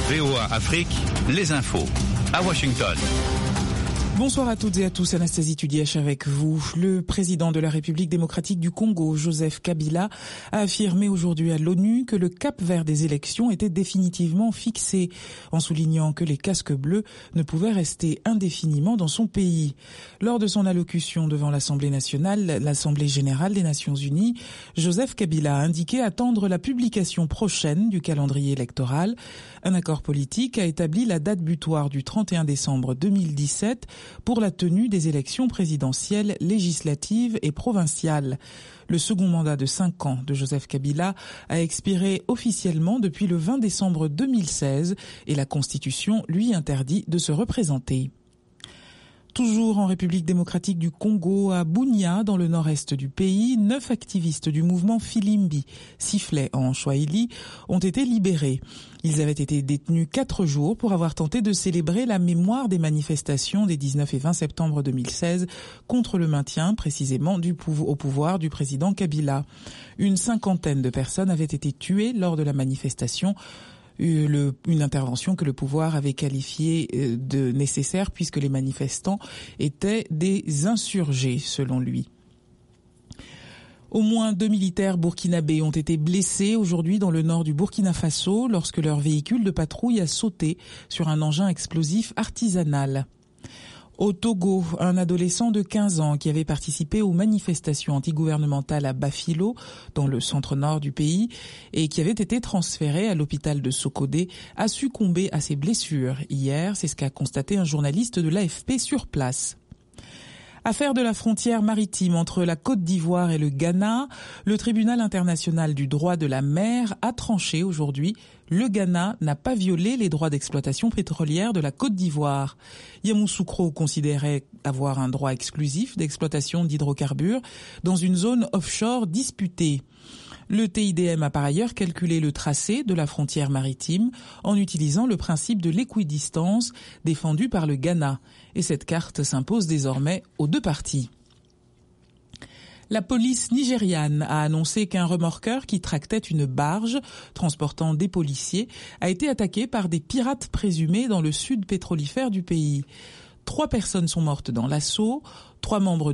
VOA Afrique, les infos. À Washington. Bonsoir à toutes et à tous, Anastasie Tudièche avec vous. Le président de la République démocratique du Congo, Joseph Kabila, a affirmé aujourd'hui à l'ONU que le cap vert des élections était définitivement fixé, en soulignant que les casques bleus ne pouvaient rester indéfiniment dans son pays. Lors de son allocution devant l'Assemblée nationale, l'Assemblée générale des Nations unies, Joseph Kabila a indiqué attendre la publication prochaine du calendrier électoral. Un accord politique a établi la date butoir du 31 décembre 2017 pour la tenue des élections présidentielles, législatives et provinciales. Le second mandat de 5 ans de Joseph Kabila a expiré officiellement depuis le 20 décembre 2016 et la Constitution lui interdit de se représenter. Toujours en République démocratique du Congo, à Bunia, dans le nord-est du pays, 9 activistes du mouvement Filimbi, sifflet en Swahili, ont été libérés. Ils avaient été détenus 4 jours pour avoir tenté de célébrer la mémoire des manifestations des 19 et 20 septembre 2016 contre le maintien précisément au pouvoir du président Kabila. Une 50aine de personnes avaient été tuées lors de la manifestation. Une intervention que le pouvoir avait qualifiée de nécessaire puisque les manifestants étaient des insurgés, selon lui. Au moins 2 militaires burkinabés ont été blessés aujourd'hui dans le nord du Burkina Faso lorsque leur véhicule de patrouille a sauté sur un engin explosif artisanal. Au Togo, un adolescent de 15 ans qui avait participé aux manifestations antigouvernementales à Bafilo, dans le centre-nord du pays, et qui avait été transféré à l'hôpital de Sokodé, a succombé à ses blessures hier. C'est ce qu'a constaté un journaliste de l'AFP sur place. Affaire de la frontière maritime entre la Côte d'Ivoire et le Ghana, le tribunal international du droit de la mer a tranché aujourd'hui. Le Ghana n'a pas violé les droits d'exploitation pétrolière de la Côte d'Ivoire. Yamoussoukro considérait avoir un droit exclusif d'exploitation d'hydrocarbures dans une zone offshore disputée. Le TIDM a par ailleurs calculé le tracé de la frontière maritime en utilisant le principe de l'équidistance défendu par le Ghana. Et cette carte s'impose désormais aux 2 parties. La police nigériane a annoncé qu'un remorqueur qui tractait une barge transportant des policiers a été attaqué par des pirates présumés dans le sud pétrolifère du pays. 3 personnes sont mortes dans l'assaut. 3 membres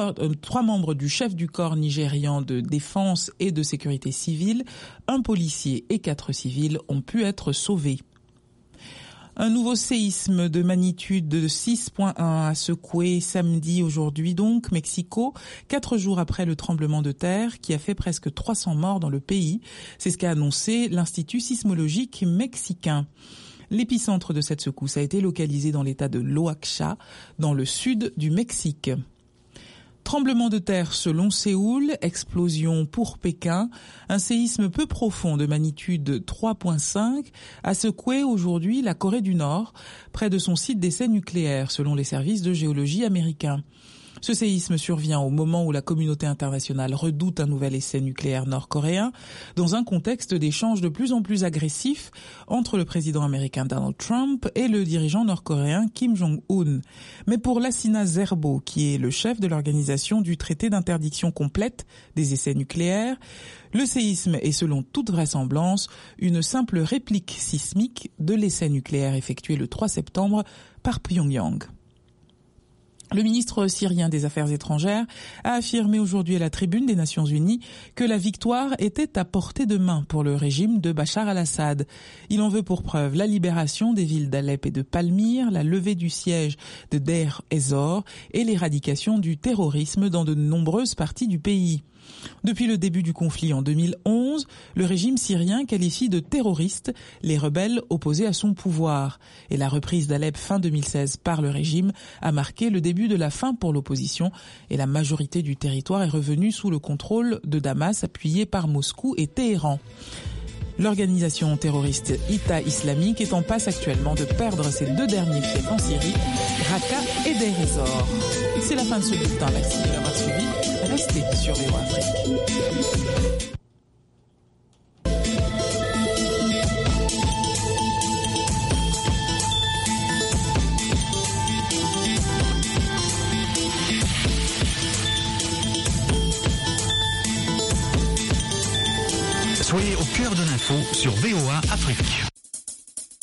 du chef du corps nigérian de défense et de sécurité civile, un policier et 4 civils ont pu être sauvés. Un nouveau séisme de magnitude de 6.1 a secoué samedi aujourd'hui donc Mexico, 4 jours après le tremblement de terre qui a fait presque 300 morts dans le pays. C'est ce qu'a annoncé l'Institut sismologique mexicain. L'épicentre de cette secousse a été localisé dans l'état de l'Oaxaca, dans le sud du Mexique. Tremblement de terre selon Séoul, explosion pour Pékin. Un séisme peu profond de magnitude 3.5 a secoué aujourd'hui la Corée du Nord, près de son site d'essai nucléaire, selon les services de géologie américains. Ce séisme survient au moment où la communauté internationale redoute un nouvel essai nucléaire nord-coréen, dans un contexte d'échanges de plus en plus agressifs entre le président américain Donald Trump et le dirigeant nord-coréen Kim Jong-un. Mais pour Lassina Zerbo, qui est le chef de l'organisation du traité d'interdiction complète des essais nucléaires, le séisme est selon toute vraisemblance une simple réplique sismique de l'essai nucléaire effectué le 3 septembre par Pyongyang. Le ministre syrien des Affaires étrangères a affirmé aujourd'hui à la tribune des Nations Unies que la victoire était à portée de main pour le régime de Bachar al-Assad. Il en veut pour preuve la libération des villes d'Alep et de Palmyre, la levée du siège de Deir ez-Zor et l'éradication du terrorisme dans de nombreuses parties du pays. Depuis le début du conflit en 2011, le régime syrien qualifie de terroristes les rebelles opposés à son pouvoir. Et la reprise d'Alep fin 2016 par le régime a marqué le début de la fin pour l'opposition et la majorité du territoire est revenue sous le contrôle de Damas appuyé par Moscou et Téhéran. L'organisation terroriste État islamique est en passe actuellement de perdre ses 2 derniers fiefs en Syrie, Raqqa et Deir ez-Zor. C'est la fin de ce bulletin. Merci de l'avoir suivi. Restez sur VOA Afrique. Soyez au cœur de l'info sur VOA Afrique.